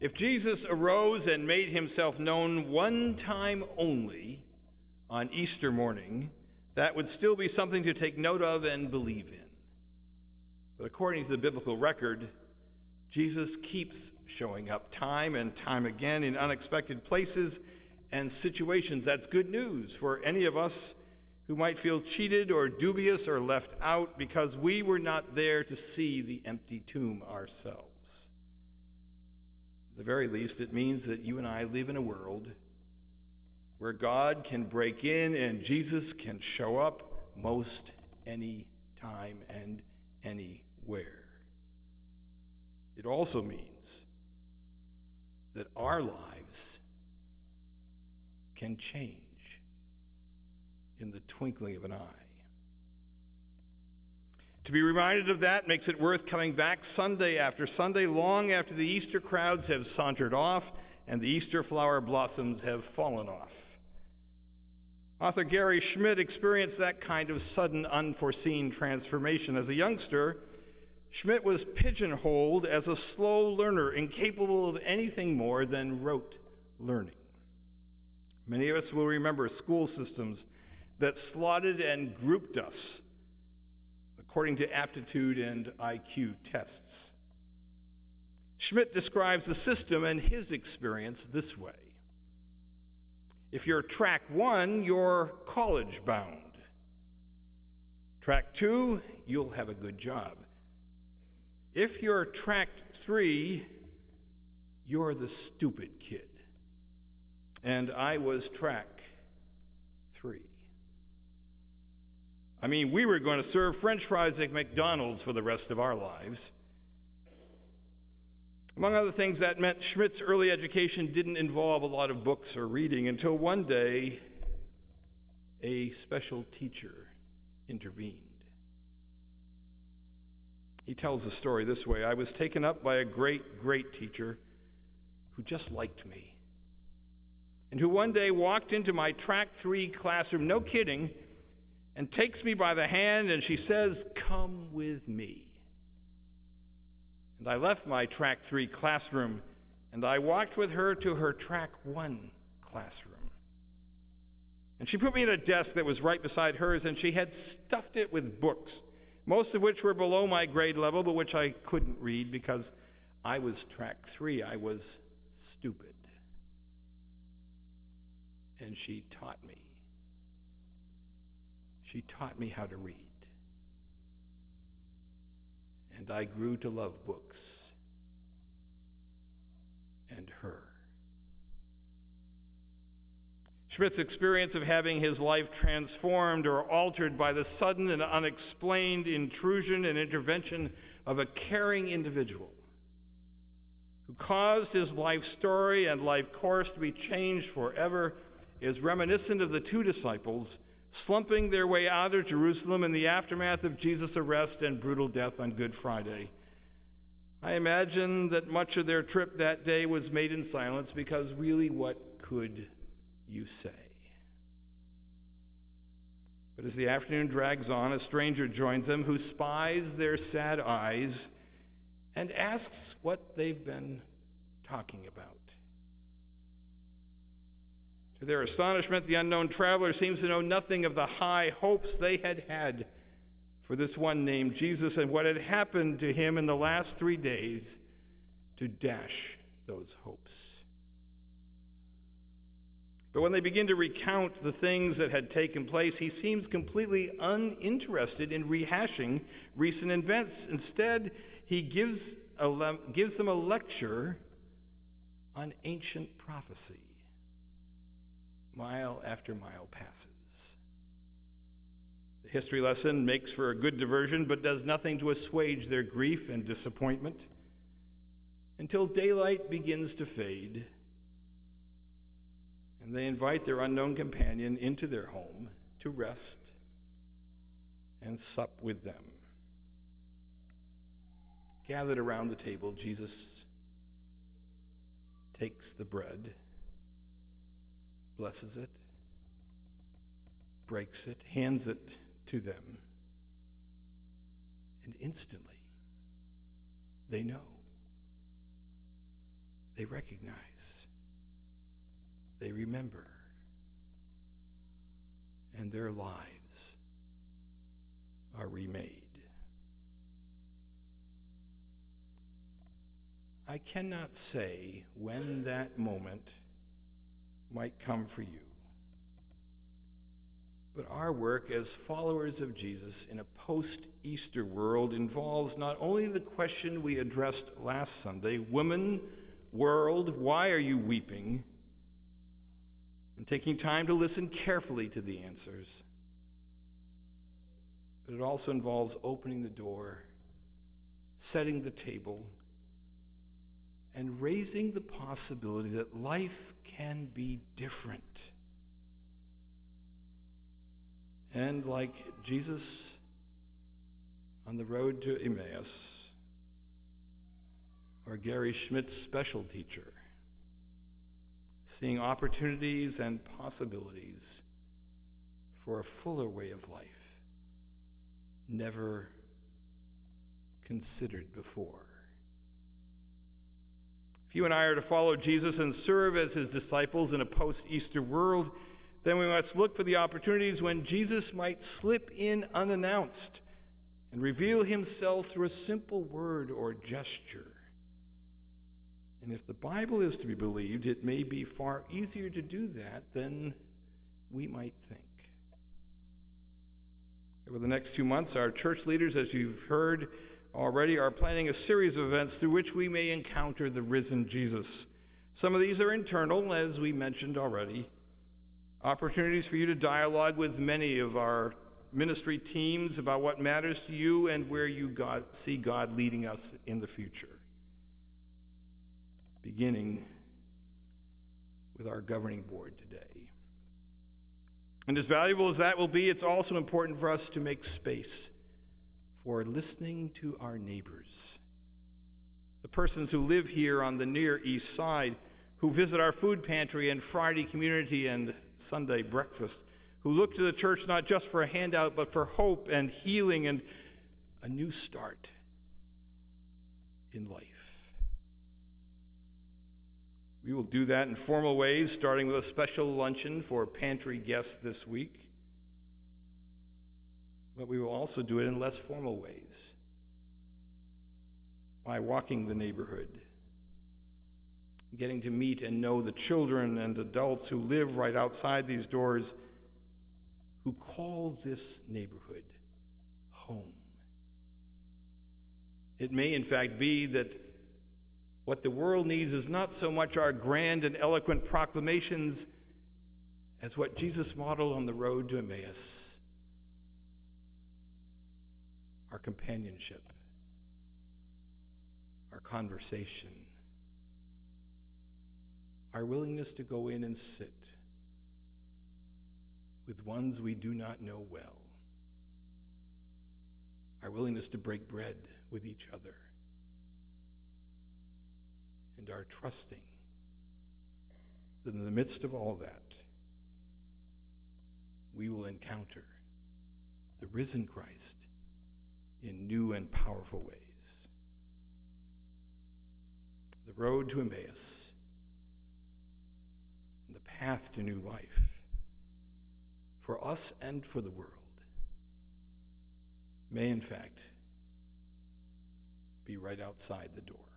If Jesus arose and made himself known one time only on Easter morning, that would still be something to take note of and believe in. But according to the biblical record, Jesus keeps showing up time and time again in unexpected places and situations. That's good news for any of us who might feel cheated or dubious or left out because we were not there to see the empty tomb ourselves. At the very least, it means that you and I live in a world where God can break in and Jesus can show up most any time and anywhere. It also means that our lives can change in the twinkling of an eye. To be reminded of that makes it worth coming back Sunday after Sunday, long after the Easter crowds have sauntered off and the Easter flower blossoms have fallen off. Author Gary Schmidt experienced that kind of sudden, unforeseen transformation. As a youngster, Schmidt was pigeonholed as a slow learner, incapable of anything more than rote learning. Many of us will remember school systems that slotted and grouped us according to aptitude and IQ tests. Schmidt describes the system and his experience this way. If you're track 1, you're college bound. Track 2, you'll have a good job. If you're track 3, you're the stupid kid. And I was track 3. I mean, we were going to serve French fries at McDonald's for the rest of our lives. Among other things, that meant Schmidt's early education didn't involve a lot of books or reading until one day a special teacher intervened. He tells the story this way: I was taken up by a great teacher who just liked me, and who one day walked into my track 3 classroom, no kidding, and takes me by the hand and she says, "Come with me." And I left my track 3 classroom and I walked with her to her track 1 classroom. And she put me at a desk that was right beside hers, and she had stuffed it with books, most of which were below my grade level, but which I couldn't read because I was track 3. I was stupid. And she taught me. She taught me how to read. And I grew to love books and her. Schmidt's experience of having his life transformed or altered by the sudden and unexplained intrusion and intervention of a caring individual who caused his life story and life course to be changed forever is reminiscent of the 2 disciples slumping their way out of Jerusalem in the aftermath of Jesus' arrest and brutal death on Good Friday. I imagine that much of their trip that day was made in silence, because really, what could you say? But as the afternoon drags on, a stranger joins them who spies their sad eyes and asks what they've been talking about. To their astonishment, the unknown traveler seems to know nothing of the high hopes they had for this one named Jesus and what had happened to him in the last 3 days to dash those hopes. But when they begin to recount the things that had taken place, he seems completely uninterested in rehashing recent events. Instead, he gives them a lecture on ancient prophecy. Mile after mile passes. The history lesson makes for a good diversion, but does nothing to assuage their grief and disappointment until daylight begins to fade, and they invite their unknown companion into their home to rest and sup with them. Gathered around the table, Jesus takes the bread, blesses it, breaks it, hands it to them, and instantly they know. they recognize, they remember, and their lives are remade. I cannot say when that moment might come for you. But our work as followers of Jesus in a post-Easter world involves not only the question we addressed last Sunday, woman, world, why are you weeping? And taking time to listen carefully to the answers. But it also involves opening the door, setting the table, and raising the possibility that life can be different. And like Jesus on the road to Emmaus, or Gary Schmidt's special teacher, seeing opportunities and possibilities for a fuller way of life, never considered before. If you and I are to follow Jesus and serve as his disciples in a post-Easter world, then we must look for the opportunities when Jesus might slip in unannounced and reveal himself through a simple word or gesture. And if the Bible is to be believed, it may be far easier to do that than we might think. Over the next 2 months, our church leaders, as you've heard already, are planning a series of events through which we may encounter the risen Jesus. Some of these are internal, as we mentioned already. Opportunities for you to dialogue with many of our ministry teams about what matters to you and where you see God leading us in the future. Beginning with our governing board today. And as valuable as that will be, it's also important for us to make space for listening to our neighbors. The persons who live here on the Near East Side, who visit our food pantry and Friday community and Sunday breakfast, who look to the church not just for a handout, but for hope and healing and a new start in life. We will do that in formal ways, starting with a special luncheon for pantry guests this week. But we will also do it in less formal ways, by walking the neighborhood, getting to meet and know the children and adults who live right outside these doors, who call this neighborhood home. It may, in fact, be that what the world needs is not so much our grand and eloquent proclamations as what Jesus modeled on the road to Emmaus. Our companionship, our conversation, our willingness to go in and sit with ones we do not know well, our willingness to break bread with each other, and our trusting that in the midst of all that, we will encounter the risen Christ in new and powerful ways. The road to Emmaus, and the path to new life, for us and for the world, may in fact be right outside the door.